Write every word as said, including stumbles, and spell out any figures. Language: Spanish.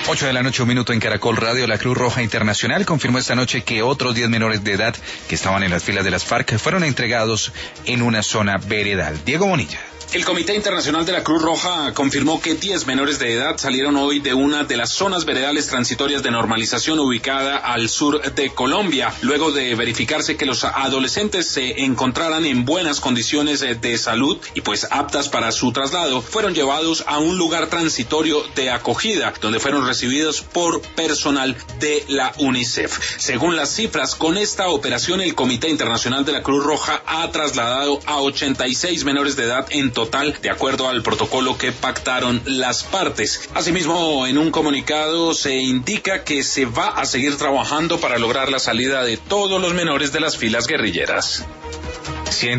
ocho de la noche, un minuto en Caracol Radio. La Cruz Roja Internacional confirmó esta noche que otros diez menores de edad que estaban en las filas de las FARC fueron entregados en una zona veredal. Diego Bonilla. El Comité Internacional de la Cruz Roja confirmó que diez menores de edad salieron hoy de una de las zonas veredales transitorias de normalización ubicada al sur de Colombia, luego de verificarse que los adolescentes se encontraran en buenas condiciones de salud y pues aptas para su traslado. Fueron llevados a un lugar transitorio de acogida, donde fueron recibidos por personal de la UNICEF. Según las cifras, con esta operación el Comité Internacional de la Cruz Roja ha trasladado a ochenta y seis menores de edad en total, de acuerdo al protocolo que pactaron las partes. Asimismo, en un comunicado se indica que se va a seguir trabajando para lograr la salida de todos los menores de las filas guerrilleras.